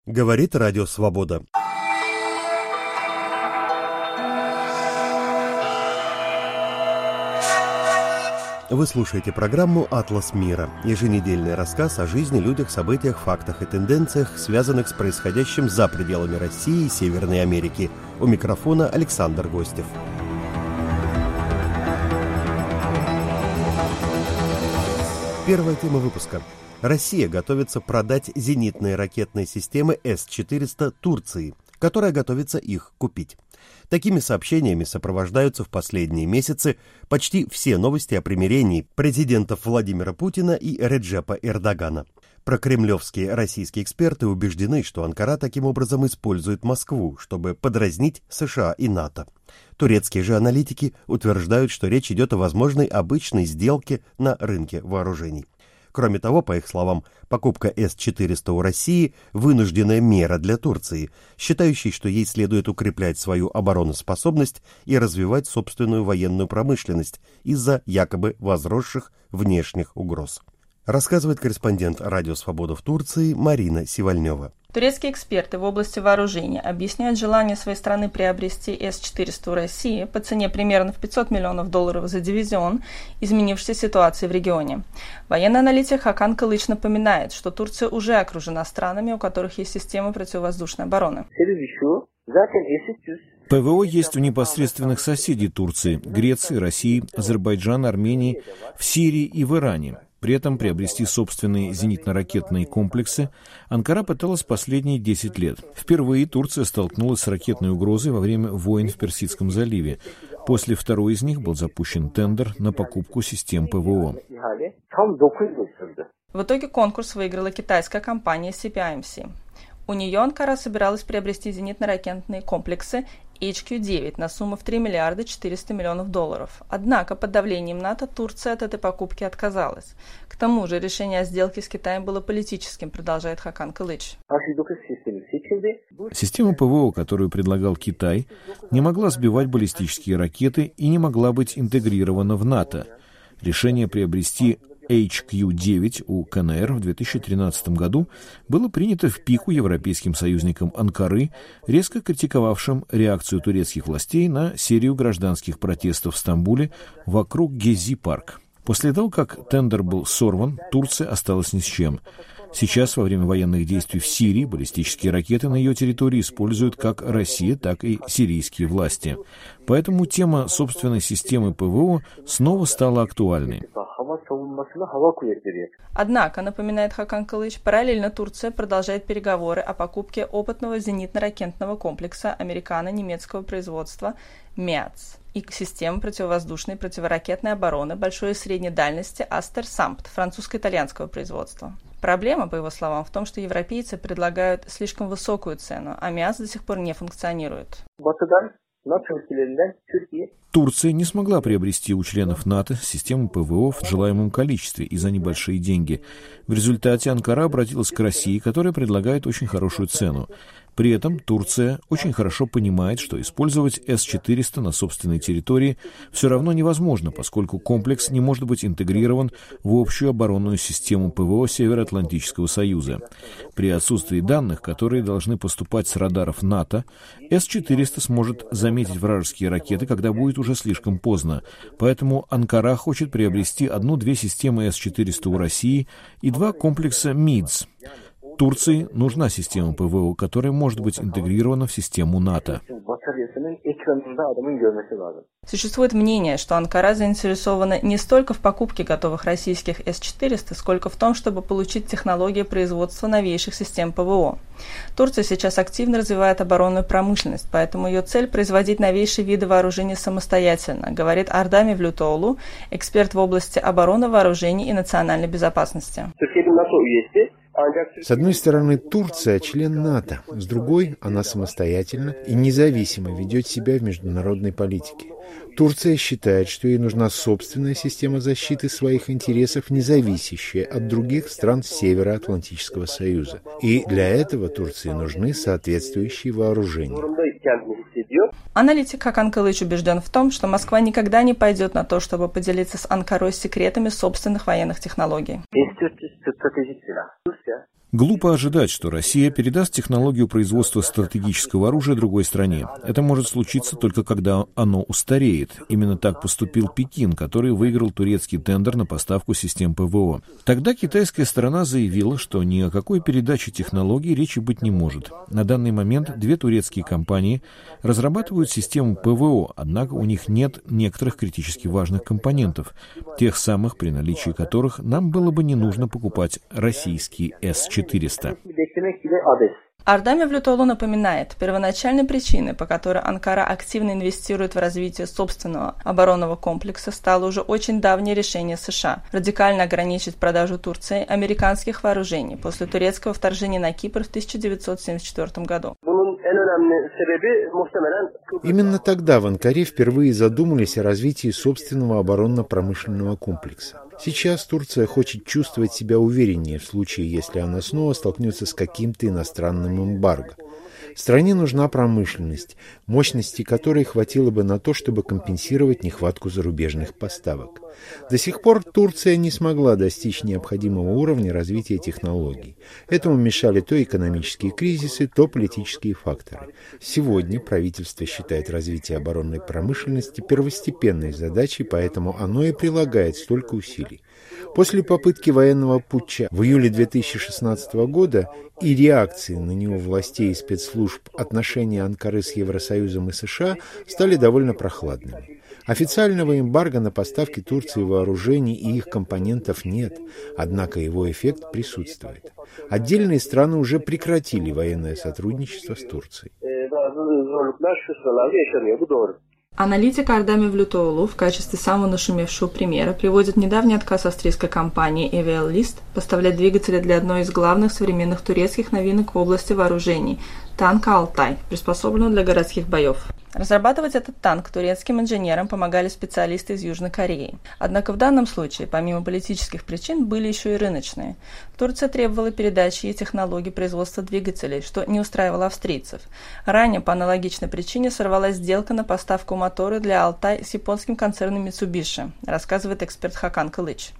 Говорит Радио Свобода. Вы слушаете программу «Атлас мира» – еженедельный рассказ о жизни, людях, событиях, фактах и тенденциях, связанных с происходящим за пределами России и Северной Америки. У микрофона Александр Гостев. Первая тема выпуска. Россия готовится продать зенитные ракетные системы С-400 Турции, которая готовится их купить. Такими сообщениями сопровождаются в последние месяцы почти все новости о примирении президентов Владимира Путина и Реджепа Эрдогана. Прокремлевские российские эксперты убеждены, что Анкара таким образом использует Москву, чтобы подразнить США и НАТО. Турецкие же аналитики утверждают, что речь идет о возможной обычной сделке на рынке вооружений. Кроме того, по их словам, покупка С-400 у России – вынужденная мера для Турции, считающей, что ей следует укреплять свою обороноспособность и развивать собственную военную промышленность из-за якобы возросших внешних угроз. Рассказывает корреспондент Радио Свобода в Турции Марина Сивальнева. Турецкие эксперты в области вооружения объясняют желание своей страны приобрести С-400 у России по цене примерно в $500 миллионов за дивизион изменившейся ситуации в регионе. Военный аналитик Хакан Кылыч напоминает, что Турция уже окружена странами, у которых есть системы противовоздушной обороны. ПВО есть у непосредственных соседей Турции – Греции, России, Азербайджана, Армении, в Сирии и в Иране. При этом приобрести собственные зенитно-ракетные комплексы Анкара пыталась последние 10 лет. Впервые Турция столкнулась с ракетной угрозой во время войн в Персидском заливе. После второй из них был запущен тендер на покупку систем ПВО. В итоге конкурс выиграла китайская компания CPIMC. У нее Анкара собиралась приобрести зенитно-ракетные комплексы HQ-9 на сумму в $3 миллиарда 400 миллионов. Однако под давлением НАТО Турция от этой покупки отказалась. К тому же решение о сделке с Китаем было политическим, продолжает Хакан Кылыч. Система ПВО, которую предлагал Китай, не могла сбивать баллистические ракеты и не могла быть интегрирована в НАТО. Решение приобрести HQ-9 у КНР в 2013 году было принято в пику европейским союзникам Анкары, резко критиковавшим реакцию турецких властей на серию гражданских протестов в Стамбуле вокруг Гези-парк. После того, как тендер был сорван, Турция осталась ни с чем. Сейчас, во время военных действий в Сирии, баллистические ракеты на ее территории используют как Россия, так и сирийские власти. Поэтому тема собственной системы ПВО снова стала актуальной. Однако, напоминает Хакан Кылыч, параллельно Турция продолжает переговоры о покупке опытного зенитно-ракетного комплекса американо-немецкого производства МЕАЦ и систем противовоздушной и противоракетной обороны большой и средней дальности Астер-Сампт французско-итальянского производства. Проблема, по его словам, в том, что европейцы предлагают слишком высокую цену, а МЕАЦ до сих пор не функционирует. Турция не смогла приобрести у членов НАТО систему ПВО в желаемом количестве и за небольшие деньги. В результате Анкара обратилась к России, которая предлагает очень хорошую цену. При этом Турция очень хорошо понимает, что использовать С-400 на собственной территории все равно невозможно, поскольку комплекс не может быть интегрирован в общую оборонную систему ПВО Североатлантического Союза. При отсутствии данных, которые должны поступать с радаров НАТО, С-400 сможет заметить вражеские ракеты, когда будет уже слишком поздно. Поэтому Анкара хочет приобрести 1-2 системы С-400 у России и 2 комплекса МИДС. Турции нужна система ПВО, которая может быть интегрирована в систему НАТО. Существует мнение, что Анкара заинтересована не столько в покупке готовых российских С-400, сколько в том, чтобы получить технологии производства новейших систем ПВО. Турция сейчас активно развивает оборонную промышленность, поэтому ее цель – производить новейшие виды вооружений самостоятельно, говорит Арда Мевлютоğlu, эксперт в области обороны, вооружений и национальной безопасности. С одной стороны, Турция – член НАТО, с другой – она самостоятельно и независимо ведет себя в международной политике. Турция считает, что ей нужна собственная система защиты своих интересов, не зависящая от других стран Североатлантического Союза. И для этого Турции нужны соответствующие вооружения. Аналитик Хакан Кылыч убежден в том, что Москва никогда не пойдет на то, чтобы поделиться с Анкарой секретами собственных военных технологий. Глупо ожидать, что Россия передаст технологию производства стратегического оружия другой стране. Это может случиться только когда оно устареет. Именно так поступил Пекин, который выиграл турецкий тендер на поставку систем ПВО. Тогда китайская сторона заявила, что ни о какой передаче технологий речи быть не может. На данный момент две турецкие компании разрабатывают систему ПВО, однако у них нет некоторых критически важных компонентов, тех самых, при наличии которых нам было бы не нужно покупать российские С-400. Арда Мевлютоğlu напоминает, первоначальной причиной, по которой Анкара активно инвестирует в развитие собственного оборонного комплекса, стало уже очень давнее решение США радикально ограничить продажу Турции американских вооружений после турецкого вторжения на Кипр в 1974 году. Именно тогда в Анкаре впервые задумались о развитии собственного оборонно-промышленного комплекса. Сейчас Турция хочет чувствовать себя увереннее в случае, если она снова столкнется с каким-то иностранным эмбарго. Стране нужна промышленность, мощности которой хватило бы на то, чтобы компенсировать нехватку зарубежных поставок. До сих пор Турция не смогла достичь необходимого уровня развития технологий. Этому мешали то экономические кризисы, то политические факторы. Сегодня правительство считает развитие оборонной промышленности первостепенной задачей, поэтому оно и прилагает столько усилий. После попытки военного путча в июле 2016 года и реакции на него властей и спецслужб отношения Анкары с Евросоюзом и США стали довольно прохладными. Официального эмбарго на поставки Турции вооружений и их компонентов нет, однако его эффект присутствует. Отдельные страны уже прекратили военное сотрудничество с Турцией. Аналитик Арда Мевлютоğlu в качестве самого нашумевшего примера приводит недавний отказ австрийской компании EVL List поставлять двигатели для одной из главных современных турецких новинок в области вооружений – танка «Алтай», приспособленного для городских боев. Разрабатывать этот танк турецким инженерам помогали специалисты из Южной Кореи. Однако в данном случае, помимо политических причин, были еще и рыночные. Турция требовала передачи ей технологий производства двигателей, что не устраивало австрийцев. Ранее по аналогичной причине сорвалась сделка на поставку мотора для «Алтай» с японским концерном Mitsubishi, рассказывает эксперт Хакан Кылыч.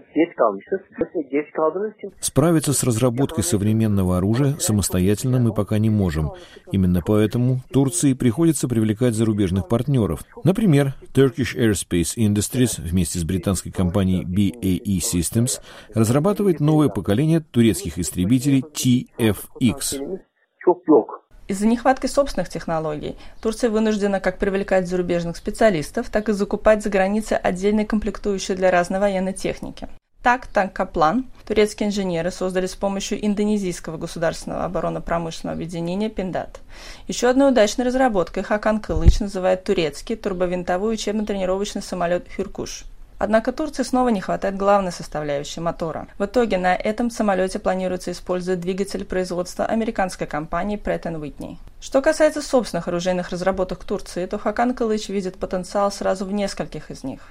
Справиться с разработкой современного оружия самостоятельно мы пока не можем. Именно поэтому Турции приходится привлекать зарубежных партнеров. Например, Turkish Aerospace Industries вместе с британской компанией BAE Systems разрабатывает новое поколение турецких истребителей TFX. Из-за нехватки собственных технологий Турция вынуждена как привлекать зарубежных специалистов, так и закупать за границей отдельные комплектующие для разной военной техники. Так, танк «Каплан» турецкие инженеры создали с помощью индонезийского государственного оборонно-промышленного объединения «Пиндат». Еще одной удачной разработкой Хакан Кылыч называет турецкий турбовинтовой учебно-тренировочный самолет «Хюркуш». Однако Турции снова не хватает главной составляющей мотора. В итоге на этом самолете планируется использовать двигатель производства американской компании Pratt & Whitney. Что касается собственных оружейных разработок Турции, то Хакан Кылыч видит потенциал сразу в нескольких из них.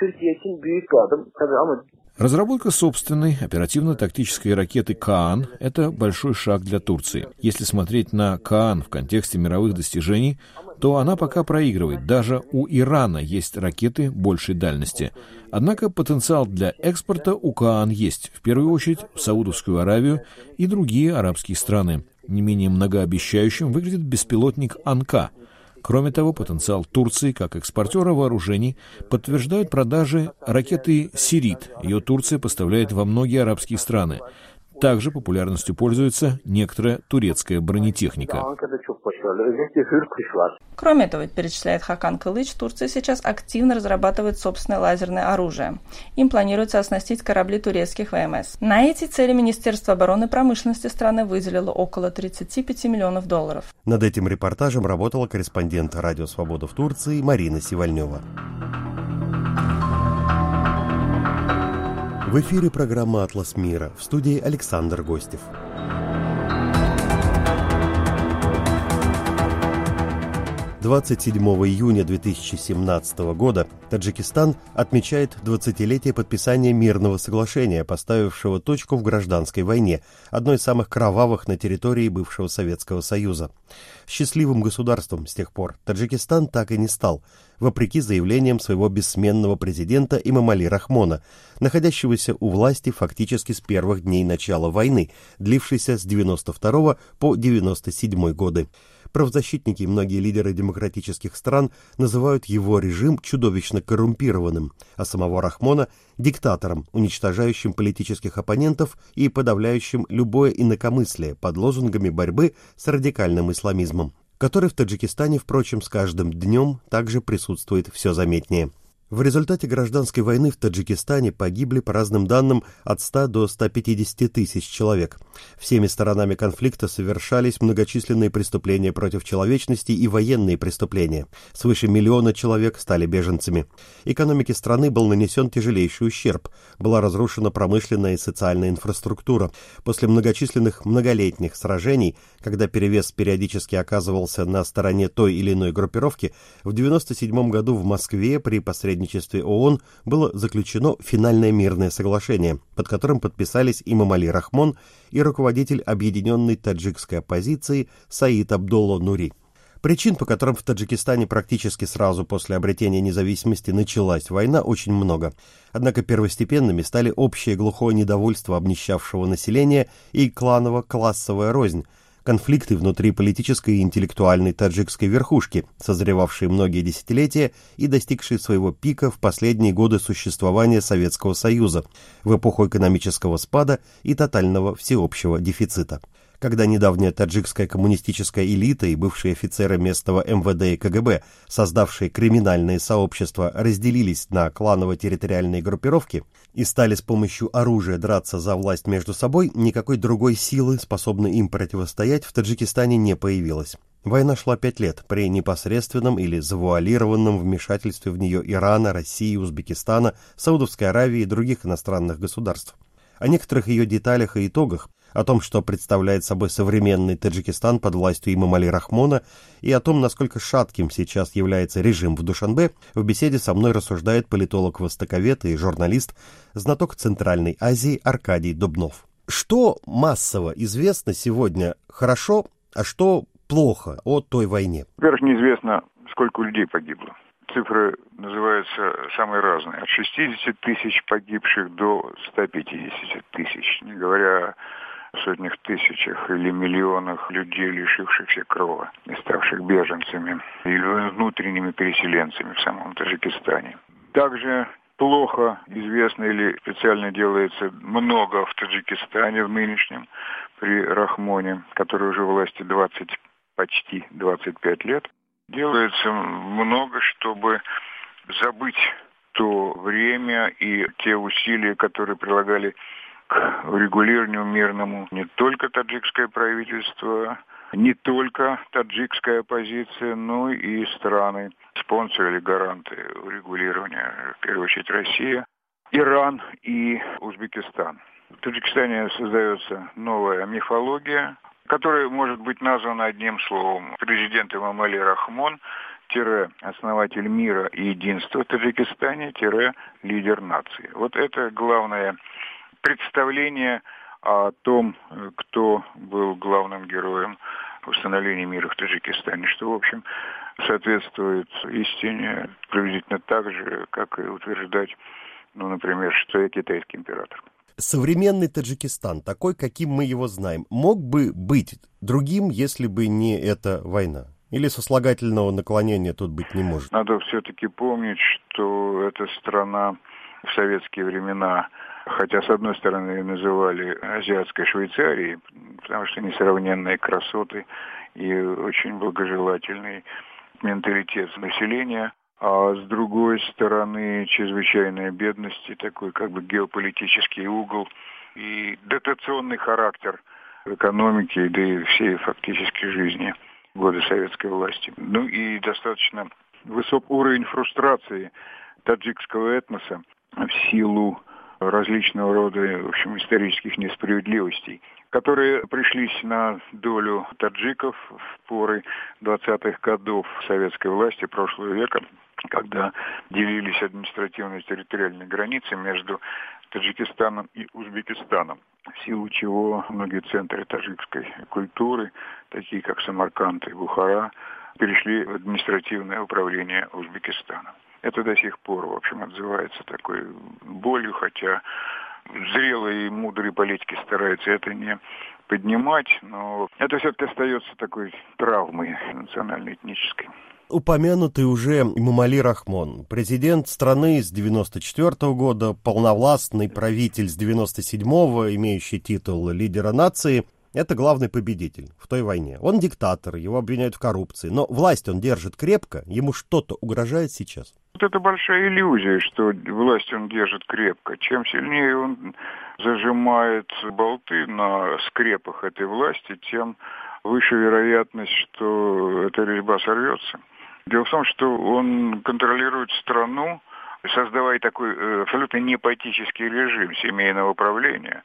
Разработка собственной оперативно-тактической ракеты «Каан» — это большой шаг для Турции. Если смотреть на «Каан» в контексте мировых достижений, то она пока проигрывает. Даже у Ирана есть ракеты большей дальности. Однако потенциал для экспорта у «Каан» есть, в первую очередь в Саудовскую Аравию и другие арабские страны. Не менее многообещающим выглядит беспилотник «Анка». Кроме того, потенциал Турции как экспортера вооружений подтверждают продажи ракеты «Сирит». Ее Турция поставляет во многие арабские страны. Также популярностью пользуется некоторая турецкая бронетехника. Кроме этого, перечисляет Хакан Кылыч, Турция сейчас активно разрабатывает собственное лазерное оружие. Им планируется оснастить корабли турецких ВМС. На эти цели Министерство обороны и промышленности страны выделило около 35 миллионов долларов. Над этим репортажем работала корреспондент «Радио Свобода» в Турции Марина Сивальнева. В эфире программа «Атлас мира», в студии Александр Гостев. 27 июня 2017 года Таджикистан отмечает 20-летие подписания мирного соглашения, поставившего точку в гражданской войне, одной из самых кровавых на территории бывшего Советского Союза. Счастливым государством с тех пор Таджикистан так и не стал, вопреки заявлениям своего бессменного президента Эмомали Рахмона, находящегося у власти фактически с первых дней начала войны, длившейся с 92 по 97 годы. Правозащитники и многие лидеры демократических стран называют его режим чудовищно коррумпированным, а самого Рахмона – диктатором, уничтожающим политических оппонентов и подавляющим любое инакомыслие под лозунгами борьбы с радикальным исламизмом, который в Таджикистане, впрочем, с каждым днем также присутствует все заметнее. В результате гражданской войны в Таджикистане погибли, по разным данным, от 100 до 150 тысяч человек. Всеми сторонами конфликта совершались многочисленные преступления против человечности и военные преступления. Свыше миллиона человек стали беженцами. Экономике страны был нанесен тяжелейший ущерб. Была разрушена промышленная и социальная инфраструктура. После многочисленных многолетних сражений, когда перевес периодически оказывался на стороне той или иной группировки, в 1997 году в Москве при посредничестве ООН было заключено финальное мирное соглашение, под которым подписались Эмомали Рахмон и руководитель объединенной таджикской оппозиции Саид Абдулло Нури. Причин, по которым в Таджикистане практически сразу после обретения независимости началась война, очень много. Однако первостепенными стали общее глухое недовольство обнищавшего населения и кланово-классовая рознь, конфликты внутри политической и интеллектуальной таджикской верхушки, созревавшие многие десятилетия и достигшие своего пика в последние годы существования Советского Союза, в эпоху экономического спада и тотального всеобщего дефицита. Когда недавняя таджикская коммунистическая элита и бывшие офицеры местного МВД и КГБ, создавшие криминальные сообщества, разделились на кланово-территориальные группировки и стали с помощью оружия драться за власть между собой, никакой другой силы, способной им противостоять, в Таджикистане не появилось. Война шла 5 лет при непосредственном или завуалированном вмешательстве в нее Ирана, России, Узбекистана, Саудовской Аравии и других иностранных государств. О некоторых ее деталях и итогах, о том, что представляет собой современный Таджикистан под властью Эмомали Рахмона, и о том, насколько шатким сейчас является режим в Душанбе, в беседе со мной рассуждает политолог-востоковед и журналист, знаток Центральной Азии Аркадий Дубнов. Что массово известно сегодня хорошо, а что плохо о той войне? Во-первых, неизвестно, сколько людей погибло. Цифры называются самые разные. От 60 тысяч погибших до 150 тысяч, не говоря о сотнях тысячах или миллионах людей, лишившихся крова и ставших беженцами или внутренними переселенцами в самом Таджикистане. Также плохо известно или специально делается много в Таджикистане в нынешнем при Рахмоне, который уже в власти почти 25 лет. Делается много, чтобы забыть то время и те усилия, которые прилагали к урегулированию мирному не только таджикское правительство, не только таджикская оппозиция, но и страны, спонсоры или гаранты урегулирования, в первую очередь Россия, Иран и Узбекистан. В Таджикистане создается новая мифология, которая может быть названа одним словом. Президент Эмомали Рахмон, основатель мира и единства в Таджикистане, лидер нации. Вот это главное представление о том, кто был главным героем установления мира в Таджикистане, что, в общем, соответствует истине приблизительно так же, как и утверждать, например, что я китайский император. Современный Таджикистан, такой, каким мы его знаем, мог бы быть другим, если бы не эта война? Или сослагательного наклонения тут быть не может? Надо все-таки помнить, что эта страна в советские времена, хотя с одной стороны ее называли азиатской Швейцарией, потому что несравненные красоты и очень благожелательный менталитет населения, а с другой стороны чрезвычайная бедность и такой геополитический угол и дотационный характер экономики, да и всей фактически жизни в годы советской власти. И достаточно высокий уровень фрустрации таджикского этноса в силу различного рода, в общем, исторических несправедливостей, которые пришлись на долю таджиков в поры 20-х годов советской власти прошлого века, когда делились административные и территориальные границы между Таджикистаном и Узбекистаном, в силу чего многие центры таджикской культуры, такие как Самарканд и Бухара, перешли в административное управление Узбекистана. Это до сих пор, в общем, отзывается такой болью, хотя зрелые и мудрые политики стараются это не поднимать, но это все-таки остается такой травмой национально-этнической. Упомянутый уже Эмомали Рахмон, президент страны с 1994 года, полновластный правитель с 1997-го, имеющий титул лидера нации, это главный победитель в той войне. Он диктатор, его обвиняют в коррупции, но власть он держит крепко, ему что-то угрожает сейчас. Вот это большая иллюзия, что власть он держит крепко. Чем сильнее он зажимает болты на скрепах этой власти, тем выше вероятность, что эта резьба сорвется. Дело в том, что он контролирует страну, создавая такой абсолютно непотический режим семейного управления,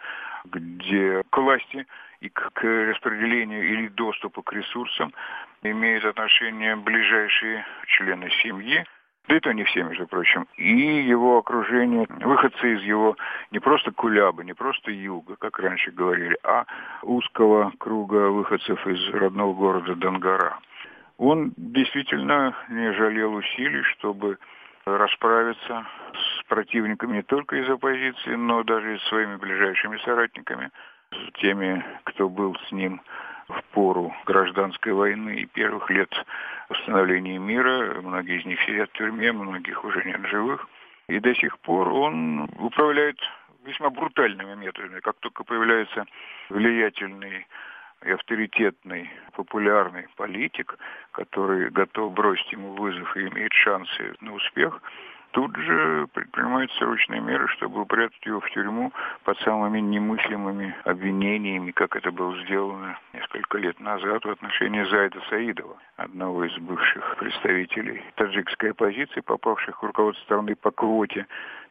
где к власти и к распределению или доступу к ресурсам имеют отношение ближайшие члены семьи, да и то не все, между прочим, и его окружение, выходцы из его не просто кулябы, не просто юга, как раньше говорили, а узкого круга выходцев из родного города Донгара. Он действительно не жалел усилий, чтобы расправиться с противниками не только из оппозиции, но даже и с своими ближайшими соратниками, с теми, кто был с ним в пору гражданской войны и первых лет восстановления мира. Многие из них сидят в тюрьме, многих уже нет живых. И до сих пор он управляет весьма брутальными методами. Как только появляется влиятельный и авторитетный, популярный политик, который готов бросить ему вызов и имеет шансы на успех, тут же предпринимаются срочные меры, чтобы упрятать его в тюрьму под самыми немыслимыми обвинениями, как это было сделано несколько лет назад в отношении Заида Саидова, одного из бывших представителей таджикской оппозиции, попавших в руководство страны по квоте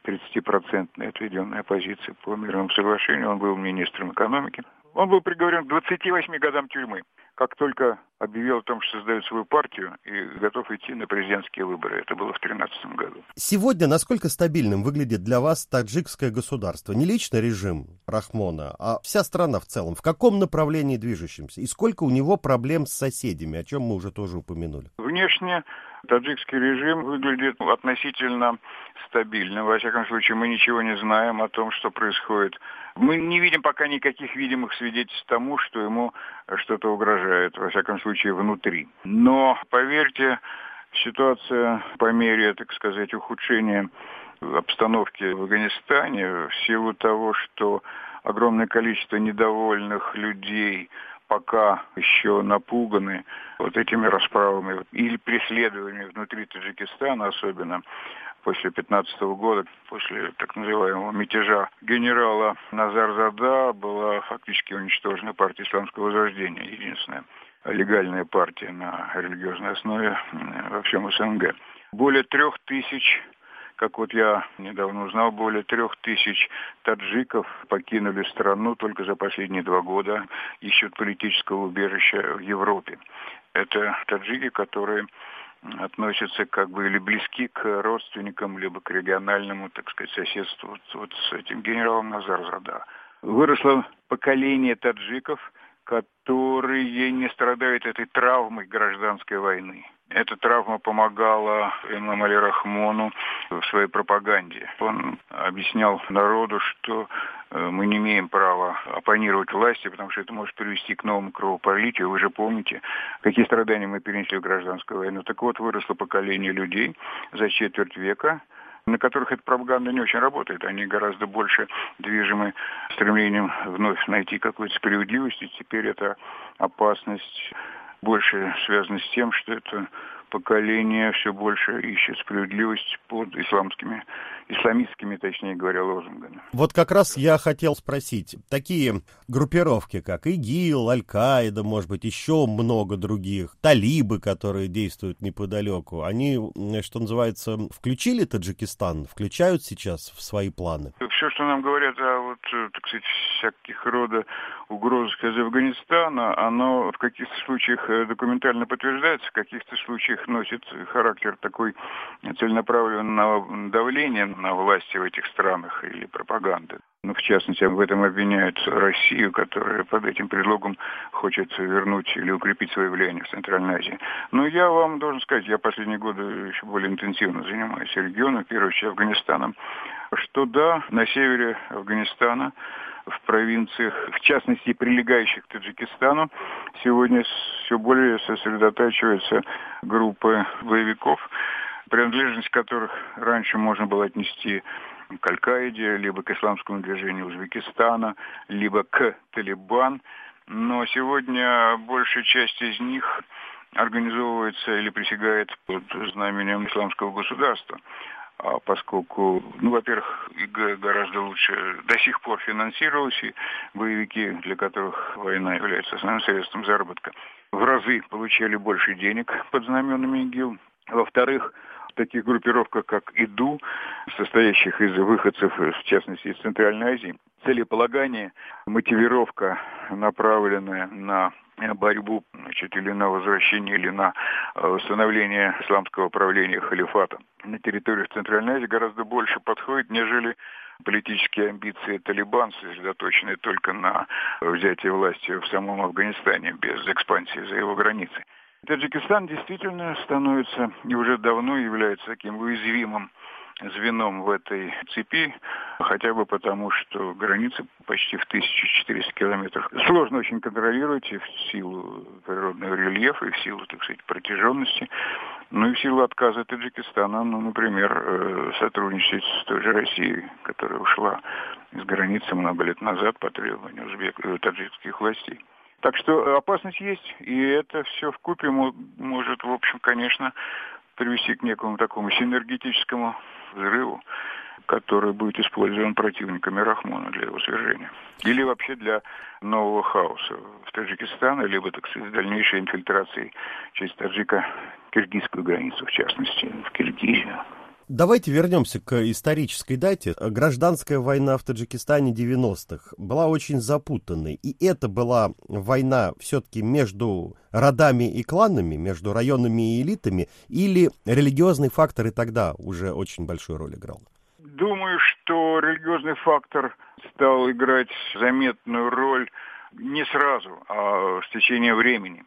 30% отведенной оппозиции по мирному соглашению. Он был министром экономики. Он был приговорен к 28 годам тюрьмы, как только объявил о том, что создает свою партию и готов идти на президентские выборы. Это было в 2013 году. Сегодня насколько стабильным выглядит для вас таджикское государство? Не лично режим Рахмона, а вся страна в целом. В каком направлении движущемся? И сколько у него проблем с соседями, о чем мы уже тоже упомянули? Внешне таджикский режим выглядит относительно стабильным. Во всяком случае, мы ничего не знаем о том, что происходит. Мы не видим пока никаких видимых свидетельств тому, что ему что-то угрожает, во всяком случае, внутри. Но, поверьте, ситуация по мере, так сказать, ухудшения обстановки в Афганистане, в силу того, что огромное количество недовольных людей пока еще напуганы вот этими расправами или преследованиями внутри Таджикистана, особенно после 2015 года, после так называемого мятежа генерала Назарзада, была фактически уничтожена партия Исламского Возрождения, единственная легальная партия на религиозной основе во всем СНГ. Более 3000, как вот я недавно узнал, более 3000 таджиков покинули страну только за последние 2 года, ищут политического убежища в Европе. Это таджики, которые относятся как бы или близки к родственникам, либо к региональному, так сказать, соседству вот с этим генералом Назарзада. Выросло поколение таджиков, которые не страдают этой травмой гражданской войны. Эта травма помогала Эмомали Рахмону в своей пропаганде. Он объяснял народу, что мы не имеем права оппонировать власти, потому что это может привести к новому кровопролитию. Вы же помните, какие страдания мы перенесли в гражданскую войну. Так вот, выросло поколение людей за четверть века, на которых эта пропаганда не очень работает. Они гораздо больше движимы стремлением вновь найти какую-то справедливость. И теперь эта опасность больше связана с тем, что это поколение все больше ищет справедливость под исламистскими, точнее говоря, лозунгами. Вот как раз я хотел спросить, такие группировки, как ИГИЛ, Аль-Каида, может быть, еще много других, талибы, которые действуют неподалеку, они, что называется, включили Таджикистан, включают сейчас в свои планы? все, что нам говорят о, так сказать, всяких рода угрозах из Афганистана, оно в каких-то случаях документально подтверждается, в каких-то случаях носит характер такой целенаправленного давления на власти в этих странах или пропаганды. Ну, в частности, в этом обвиняют Россию, которая под этим предлогом хочет вернуть или укрепить свое влияние в Центральной Азии. Но я вам должен сказать, я последние годы еще более интенсивно занимаюсь регионом, в первую очередь Афганистаном, что да, на севере Афганистана, в провинциях, в частности, прилегающих к Таджикистану, сегодня все более сосредотачиваются группы боевиков, принадлежность которых раньше можно было отнести к Аль-Каиде, либо к исламскому движению Узбекистана, либо к Талибан. Но сегодня большая часть из них организовывается или присягает под знаменем исламского государства. Поскольку, во-первых, гораздо лучше до сих пор финансировалось, и боевики, для которых война является основным средством заработка, в разы получали больше денег под знаменами ИГИЛ. Во-вторых, в таких группировках, как ИДУ, состоящих из выходцев, в частности, из Центральной Азии, целеполагание, мотивировка, направленная на борьбу, или на возвращение, или на установление исламского правления халифата на территориях Центральной Азии гораздо больше подходит, нежели политические амбиции Талибан, сосредоточенные только на взятии власти в самом Афганистане, без экспансии за его границы. Таджикистан действительно становится и уже давно является таким уязвимым звеном в этой цепи, хотя бы потому, что границы почти в 1400 километрах сложно очень контролировать и в силу природного рельефа, и в силу, так сказать, протяженности, и в силу отказа Таджикистана, например, сотрудничать с той же Россией, которая ушла из границы много лет назад по требованию таджикских властей. Так что опасность есть, и это все вкупе может, в общем, конечно, привести к некому такому синергетическому взрыву, который будет использован противниками Рахмона для его свержения. Или вообще для нового хаоса в Таджикистане, либо, так сказать, дальнейшей инфильтрации через таджико-киргизскую границу, в частности, в Киргизию. Давайте вернемся к исторической дате. Гражданская война в Таджикистане 90-х была очень запутанной. И это была война все-таки между родами и кланами, между районами и элитами, или религиозный фактор и тогда уже очень большую роль играл? Думаю, что религиозный фактор стал играть заметную роль не сразу, а с течением времени,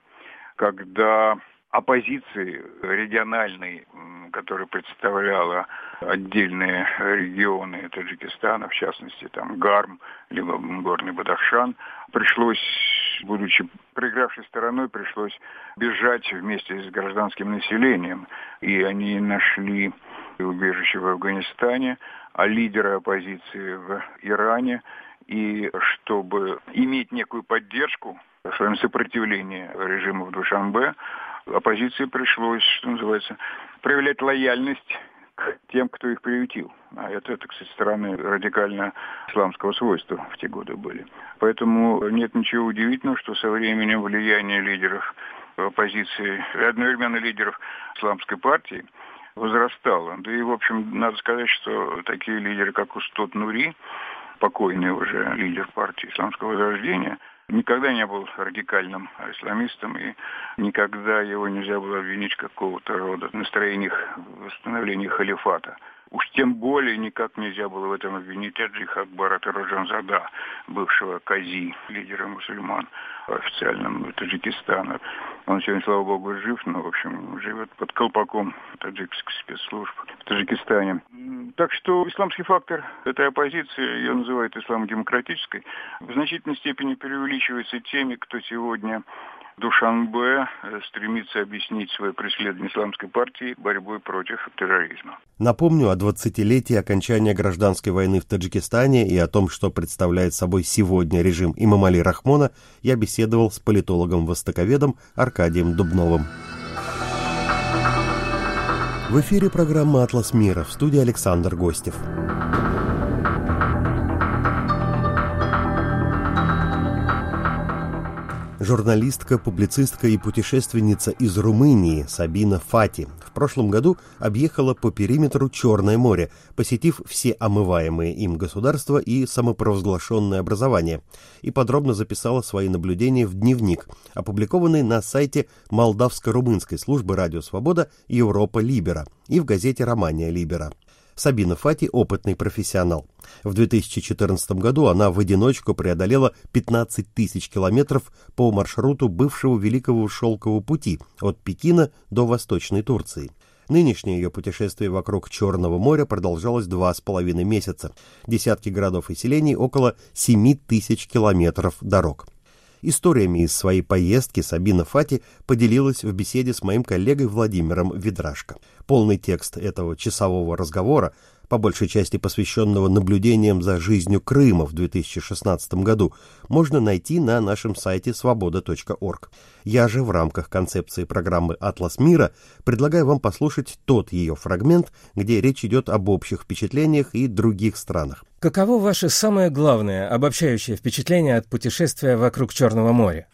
когда оппозиции региональной, которая представляла отдельные регионы Таджикистана, в частности, там Гарм, либо Горный Бадахшан, пришлось, будучи проигравшей стороной, пришлось бежать вместе с гражданским населением. И они нашли убежище в Афганистане, а лидеры оппозиции в Иране. И чтобы иметь некую поддержку в своем сопротивлении режиму в Душанбе, оппозиции пришлось, что называется, проявлять лояльность к тем, кто их приютил. А это, так сказать, страны радикально-исламского свойства в те годы были. Поэтому нет ничего удивительного, что со временем влияние лидеров оппозиции, одновременно лидеров исламской партии, возрастало. Да и, в общем, надо сказать, что такие лидеры, как Устод Нури, покойный уже лидер партии Исламского возрождения, никогда не был радикальным исламистом, и никогда его нельзя было обвинить в какого-то рода настроениях восстановления халифата. Уж тем более никак нельзя было в этом обвинить Аджиха Акбарата Раджанзада, бывшего кази, лидера мусульман официальным Таджикистана. Он сегодня, слава богу, жив, но, в общем, живет под колпаком таджикских спецслужб в Таджикистане. Так что исламский фактор этой оппозиции, ее называют ислам-демократической, в значительной степени преувеличивается теми, кто сегодня в Душанбе стремится объяснить свое преследование исламской партии борьбой против терроризма. Напомню о 20-летии окончания гражданской войны в Таджикистане и о том, что представляет собой сегодня режим Имамали Рахмона, я беседовал с политологом-востоковедом Аркадием Дубновым. В эфире программа «Атлас мира», в студии Александр Гостев. Журналистка, публицистка и путешественница из Румынии Сабина Фати в прошлом году объехала по периметру Черное море, посетив все омываемые им государства и самопровозглашенные образования, и подробно записала свои наблюдения в дневник, опубликованный на сайте молдавско-румынской службы «Радио Свобода» Европа Либера и в газете «Романия Либера». Сабина Фати – опытный профессионал. В 2014 году она в одиночку преодолела 15 тысяч километров по маршруту бывшего Великого Шелкового пути от Пекина до Восточной Турции. Нынешнее ее путешествие вокруг Черного моря продолжалось 2,5 месяца. Десятки городов и селений, около 7 тысяч километров дорог. Историями из своей поездки Сабина Фати поделилась в беседе с моим коллегой Владимиром Ведрашко. Полный текст этого часового разговора, по большей части посвященного наблюдениям за жизнью Крыма в 2016 году, можно найти на нашем сайте svoboda.org. Я же в рамках концепции программы «Атлас мира» предлагаю вам послушать тот ее фрагмент, где речь идет об общих впечатлениях и других странах. Каково ваше самое главное обобщающее впечатление от путешествия вокруг Черного моря?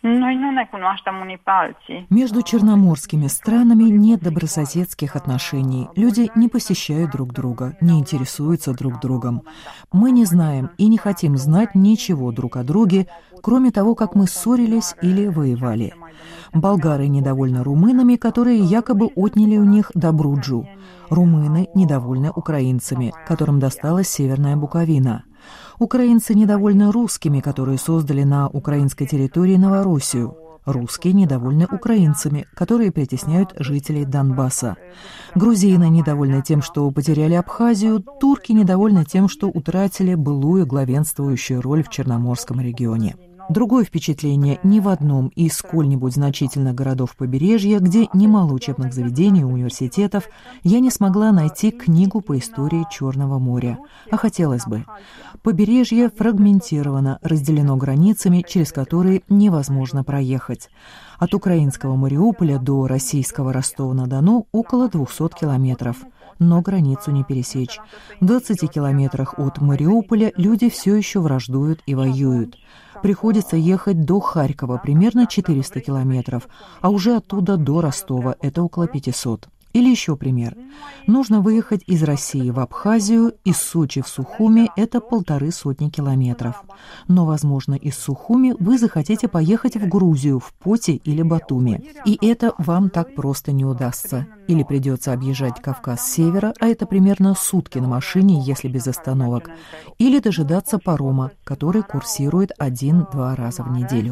Между черноморскими странами нет добрососедских отношений. Люди не посещают друг друга, не интересуются друг другом. Мы не знаем и не хотим знать ничего друг о друге, кроме того, как мы ссорились или воевали. Болгары недовольны румынами, которые якобы отняли у них Добруджу. Румыны недовольны украинцами, которым досталась Северная Буковина. Украинцы недовольны русскими, которые создали на украинской территории Новороссию. Русские недовольны украинцами, которые притесняют жителей Донбасса. Грузины недовольны тем, что потеряли Абхазию. Турки недовольны тем, что утратили былую главенствующую роль в Черноморском регионе. Другое впечатление: ни в одном из сколь-нибудь значительных городов побережья, где немало учебных заведений и университетов, я не смогла найти книгу по истории Черного моря. А хотелось бы. Побережье фрагментировано, разделено границами, через которые невозможно проехать. От украинского Мариуполя до российского Ростова-на-Дону около 200 километров. Но границу не пересечь. В 20 километрах от Мариуполя люди все еще враждуют и воюют. Приходится ехать до Харькова, примерно 400 километров, а уже оттуда до Ростова, это около 500. Или еще пример. Нужно выехать из России в Абхазию, из Сочи в Сухуми – это 150 километров. Но, возможно, из Сухуми вы захотите поехать в Грузию, в Поти или Батуми. И это вам так просто не удастся. Или придется объезжать Кавказ с севера, а это примерно сутки на машине, если без остановок. Или дожидаться парома, который курсирует 1-2 раза в неделю.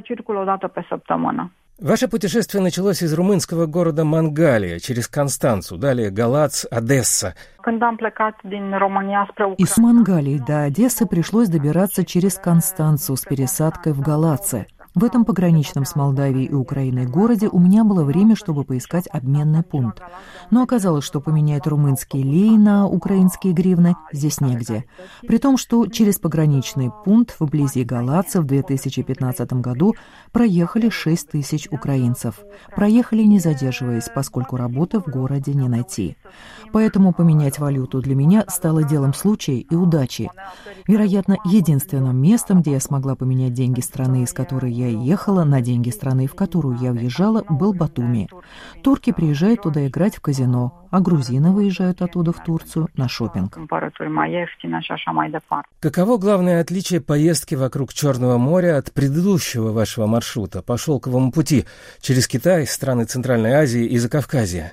Ваше путешествие началось из румынского города Мангалия, через Констанцу, далее Галац, Одесса. Из Мангалии до Одессы пришлось добираться через Констанцу с пересадкой в Галаце. В этом пограничном с Молдавией и Украиной городе у меня было время, чтобы поискать обменный пункт. Но оказалось, что поменять румынские леи на украинские гривны здесь негде. При том, что через пограничный пункт вблизи Галаца в 2015 году проехали 6 тысяч украинцев. Проехали не задерживаясь, поскольку работы в городе не найти. Поэтому поменять валюту для меня стало делом случая и удачи. Вероятно, единственным местом, где я смогла поменять деньги страны, из которой я ехала, на деньги страны, в которую я въезжала, был Батуми. Турки приезжают туда играть в казино, а грузины выезжают оттуда в Турцию на шопинг. Каково главное отличие поездки вокруг Черного моря от предыдущего вашего маршрута по Шелковому пути через Китай, страны Центральной Азии и Закавказья?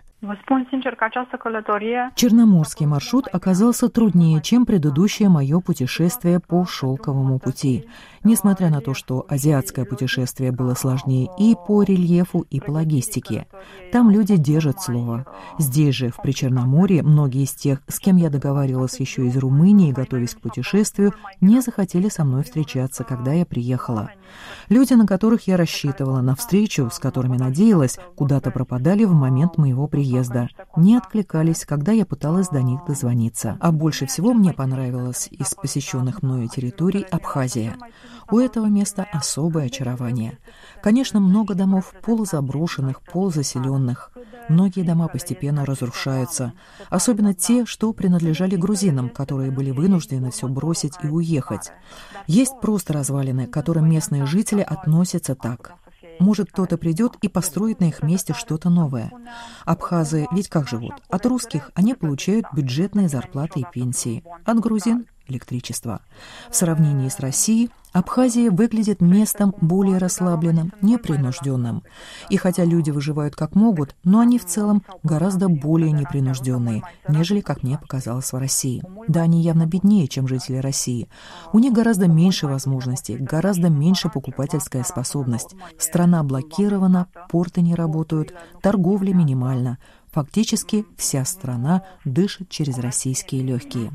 Черноморский маршрут оказался труднее, чем предыдущее мое путешествие по Шелковому пути. Несмотря на то, что азиатское путешествие было сложнее и по рельефу, и по логистике. Там люди держат слово. Здесь же, в Причерноморье, многие из тех, с кем я договаривалась еще из Румынии, готовясь к путешествию, не захотели со мной встречаться, когда я приехала. Люди, на которых я рассчитывала на встречу, с которыми надеялась, куда-то пропадали в момент моего приезда. Не откликались, когда я пыталась до них дозвониться. А больше всего мне понравилось из посещенных мною территорий Абхазия. У этого места особое очарование. Конечно, много домов полузаброшенных, полузаселенных. Многие дома постепенно разрушаются. Особенно те, что принадлежали грузинам, которые были вынуждены все бросить и уехать. Есть просто развалины, к которым местные жители относятся так. Может, кто-то придет и построит на их месте что-то новое. Абхазы ведь как живут? От русских они получают бюджетные зарплаты и пенсии. От грузин – электричество. В сравнении с Россией Абхазия выглядит местом более расслабленным, непринужденным. И хотя люди выживают как могут, но они в целом гораздо более непринужденные, нежели, как мне показалось, в России. Да, они явно беднее, чем жители России. У них гораздо меньше возможностей, гораздо меньше покупательская способность. Страна блокирована, порты не работают, торговля минимальна. Фактически вся страна дышит через российские легкие.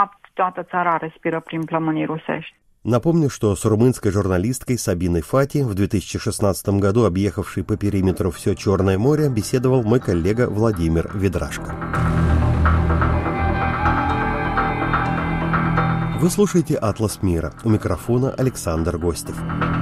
Напомню, что с румынской журналисткой Сабиной Фати, в 2016 году объехавшей по периметру все Черное море, беседовал мой коллега Владимир Ведрашко. Вы слушаете «Атлас мира». У микрофона Александр Гостев.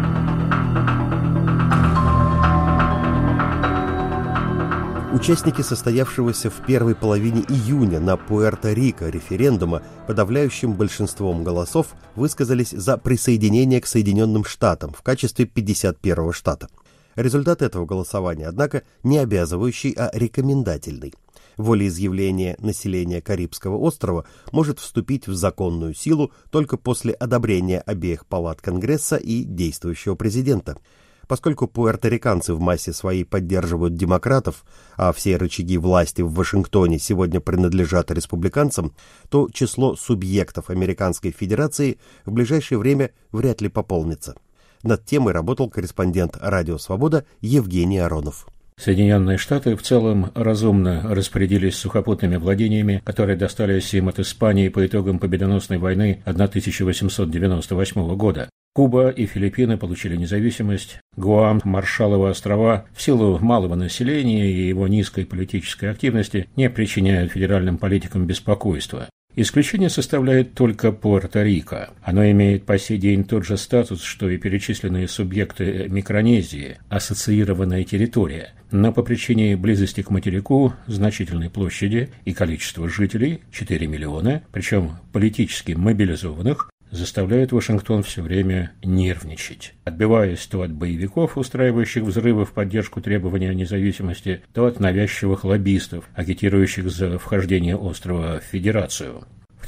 Участники состоявшегося в первой половине июня на Пуэрто-Рико референдума подавляющим большинством голосов высказались за присоединение к Соединенным Штатам в качестве 51-го штата. Результат этого голосования, однако, не обязывающий, а рекомендательный. Волеизъявление населения Карибского острова может вступить в законную силу только после одобрения обеих палат Конгресса и действующего президента. Поскольку пуэрториканцы в массе своей поддерживают демократов, а все рычаги власти в Вашингтоне сегодня принадлежат республиканцам, то число субъектов Американской Федерации в ближайшее время вряд ли пополнится. Над темой работал корреспондент «Радио Свобода» Евгений Аронов. Соединенные Штаты в целом разумно распорядились сухопутными владениями, которые достались им от Испании по итогам победоносной войны 1898 года. Куба и Филиппины получили независимость, Гуам, Маршалловы острова в силу малого населения и его низкой политической активности не причиняют федеральным политикам беспокойства. Исключение составляет только Пуэрто-Рико. Оно имеет по сей день тот же статус, что и перечисленные субъекты Микронезии, ассоциированная территория, но по причине близости к материку, значительной площади и количества жителей, 4 миллиона, причем политически мобилизованных, заставляет Вашингтон все время нервничать, отбиваясь то от боевиков, устраивающих взрывы в поддержку требования независимости, то от навязчивых лоббистов, агитирующих за вхождение острова в Федерацию. В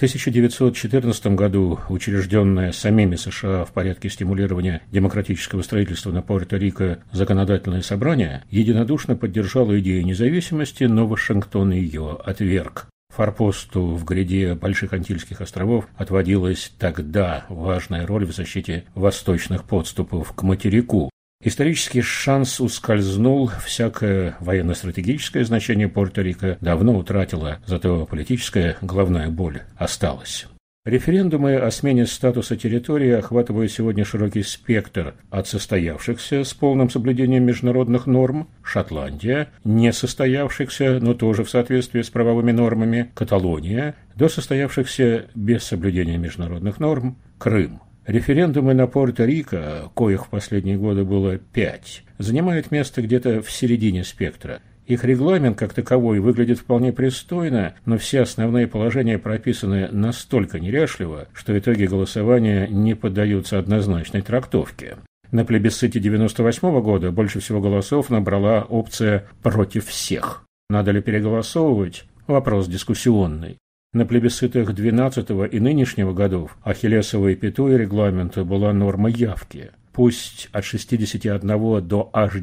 1914 году учрежденное самими США в порядке стимулирования демократического строительства на Пуэрто-Рико законодательное собрание единодушно поддержало идею независимости, но Вашингтон ее отверг. Форпосту в гряде Больших Антильских островов отводилась тогда важная роль в защите восточных подступов к материку. Исторический шанс ускользнул, всякое военно-стратегическое значение Пуэрто-Рико давно утратило, зато политическая головная боль осталась. Референдумы о смене статуса территории охватывают сегодня широкий спектр от состоявшихся с полным соблюдением международных норм Шотландия, не состоявшихся, но тоже в соответствии с правовыми нормами Каталония, до состоявшихся без соблюдения международных норм Крым. Референдумы на Пуэрто-Рико, коих в последние годы было 5, занимают место где-то в середине спектра. Их регламент, как таковой, выглядит вполне пристойно, но все основные положения прописаны настолько неряшливо, что итоги голосования не поддаются однозначной трактовке. На плебисците 1998 года больше всего голосов набрала опция «против всех». Надо ли переголосовывать? Вопрос дискуссионный. На плебисцитах 12 и нынешнего годов ахиллесовой пятой регламента была норма явки. Пусть от 61 до аж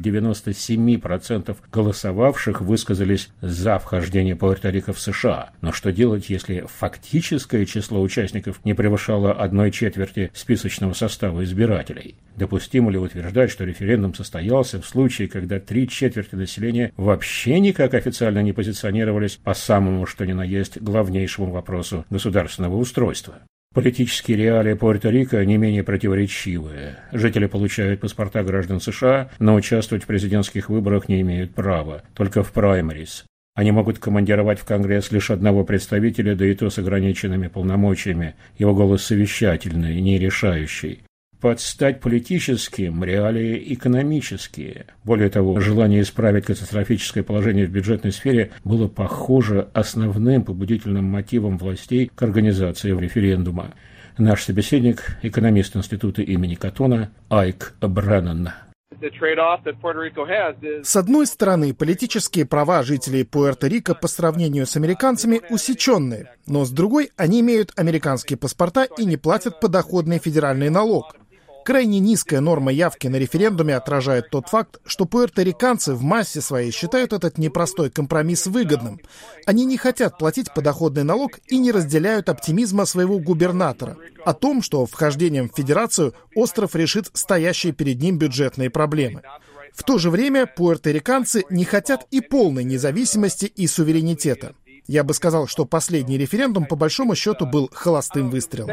97% голосовавших высказались за вхождение Пуэрто-Рико в США. Но что делать, если фактическое число участников не превышало 1/4 списочного состава избирателей? Допустимо ли утверждать, что референдум состоялся в случае, когда 3/4 населения вообще никак официально не позиционировались по самому что ни на есть главнейшему вопросу государственного устройства? Политические реалии Пуэрто-Рико не менее противоречивые. Жители получают паспорта граждан США, но участвовать в президентских выборах не имеют права, только в праймерис. Они могут командировать в Конгресс лишь одного представителя, да и то с ограниченными полномочиями. Его голос совещательный, не решающий. Под стать политическим реалии экономические. Более того, желание исправить катастрофическое положение в бюджетной сфере было, похоже, основным побудительным мотивом властей к организации референдума. Наш собеседник – экономист Института имени Каттона Айк Бреннан. С одной стороны, политические права жителей Пуэрто-Рико по сравнению с американцами усеченные, но с другой, они имеют американские паспорта и не платят подоходный федеральный налог. Крайне низкая норма явки на референдуме отражает тот факт, что пуэрториканцы в массе своей считают этот непростой компромисс выгодным. Они не хотят платить подоходный налог и не разделяют оптимизма своего губернатора о том, что вхождением в федерацию остров решит стоящие перед ним бюджетные проблемы. В то же время пуэрториканцы не хотят и полной независимости и суверенитета. Я бы сказал, что последний референдум по большому счету был холостым выстрелом.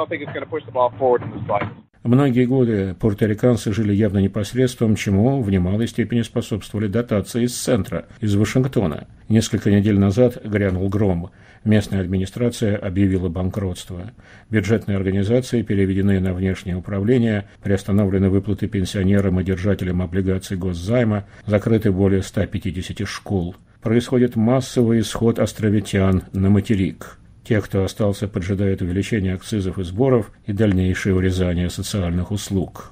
Многие годы пуэрториканцы жили явно непосредством, чему в немалой степени способствовали дотации из центра, из Вашингтона. Несколько недель назад грянул гром. Местная администрация объявила банкротство. Бюджетные организации переведены на внешнее управление, приостановлены выплаты пенсионерам и держателям облигаций госзайма, закрыты более 150 школ. Происходит массовый исход островитян на материк. Те, кто остался, поджидают увеличение акцизов и сборов и дальнейшее урезание социальных услуг.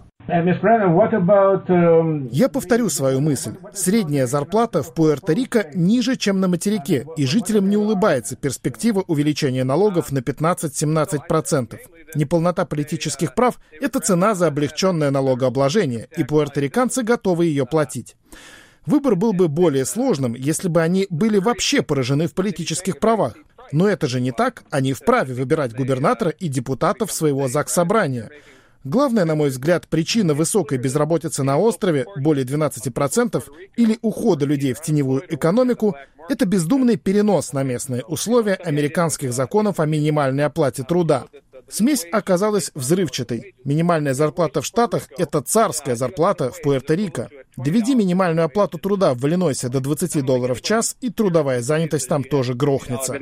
Я повторю свою мысль. Средняя зарплата в Пуэрто-Рико ниже, чем на материке, и жителям не улыбается перспектива увеличения налогов на 15-17%. Неполнота политических прав – это цена за облегченное налогообложение, и пуэрториканцы готовы ее платить. Выбор был бы более сложным, если бы они были вообще поражены в политических правах. Но это же не так, они вправе выбирать губернатора и депутатов своего заксобрания. Главная, на мой взгляд, причина высокой безработицы на острове, более 12%, или ухода людей в теневую экономику – это бездумный перенос на местные условия американских законов о минимальной оплате труда. Смесь оказалась взрывчатой. Минимальная зарплата в Штатах – это царская зарплата в Пуэрто-Рико. Доведи минимальную оплату труда в Иллинойсе до $20 в час, и трудовая занятость там тоже грохнется.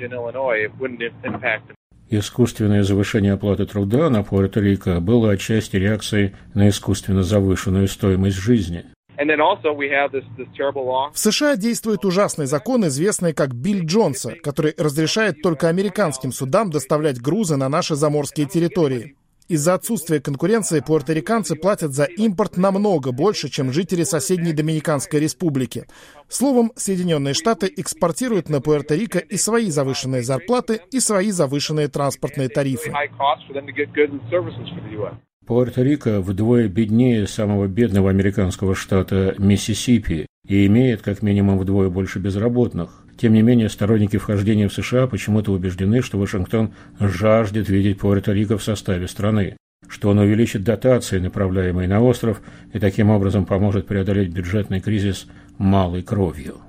Искусственное завышение оплаты труда на Пуэрто-Рико было отчасти реакцией на искусственно завышенную стоимость жизни. В США действует ужасный закон, известный как Билл Джонса, который разрешает только американским судам доставлять грузы на наши заморские территории. Из-за отсутствия конкуренции пуэрториканцы платят за импорт намного больше, чем жители соседней Доминиканской республики. Словом, Соединенные Штаты экспортируют на Пуэрто-Рико и свои завышенные зарплаты, и свои завышенные транспортные тарифы. Пуэрто-Рико вдвое беднее самого бедного американского штата Миссисипи и имеет как минимум вдвое больше безработных. Тем не менее, сторонники вхождения в США почему-то убеждены, что Вашингтон жаждет видеть Пуэрто-Рико в составе страны, что он увеличит дотации, направляемые на остров, и таким образом поможет преодолеть бюджетный кризис малой кровью.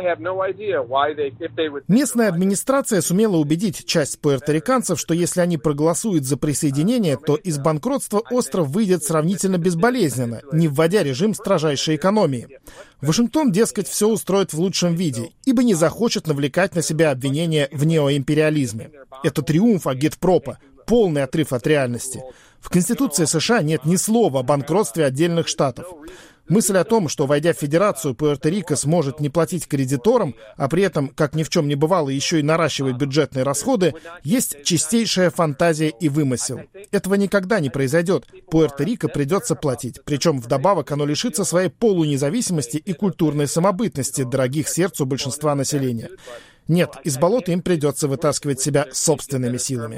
Местная администрация сумела убедить часть пуэрториканцев, что если они проголосуют за присоединение, то из банкротства остров выйдет сравнительно безболезненно, не вводя режим строжайшей экономии. Вашингтон, дескать, все устроит в лучшем виде, ибо не захочет навлекать на себя обвинения в неоимпериализме. Это триумф агитпропа, полный отрыв от реальности. В Конституции США нет ни слова о банкротстве отдельных штатов. Мысль о том, что, войдя в Федерацию, Пуэрто-Рико сможет не платить кредиторам, а при этом, как ни в чем не бывало, еще и наращивать бюджетные расходы, есть чистейшая фантазия и вымысел. Этого никогда не произойдет. Пуэрто-Рико придется платить. Причем вдобавок оно лишится своей полунезависимости и культурной самобытности, дорогих сердцу большинства населения. Нет, из болота им придется вытаскивать себя собственными силами.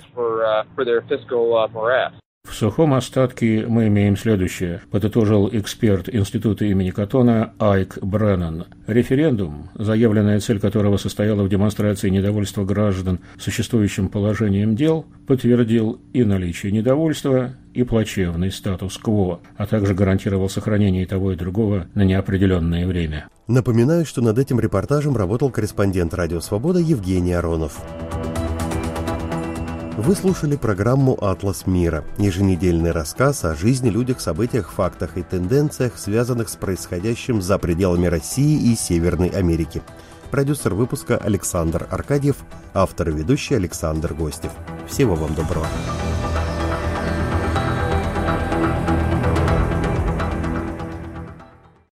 В сухом остатке мы имеем следующее, подытожил эксперт Института имени Каттона Айк Бреннан. Референдум, заявленная цель которого состояла в демонстрации недовольства граждан существующим положением дел, подтвердил и наличие недовольства, и плачевный статус-кво, а также гарантировал сохранение и того, и другого на неопределенное время. Напоминаю, что над этим репортажем работал корреспондент «Радио Свобода» Евгений Аронов. Вы слушали программу «Атлас мира» – еженедельный рассказ о жизни, людях, событиях, фактах и тенденциях, связанных с происходящим за пределами России и Северной Америки. Продюсер выпуска Александр Аркадьев, автор и ведущий Александр Гостев. Всего вам доброго.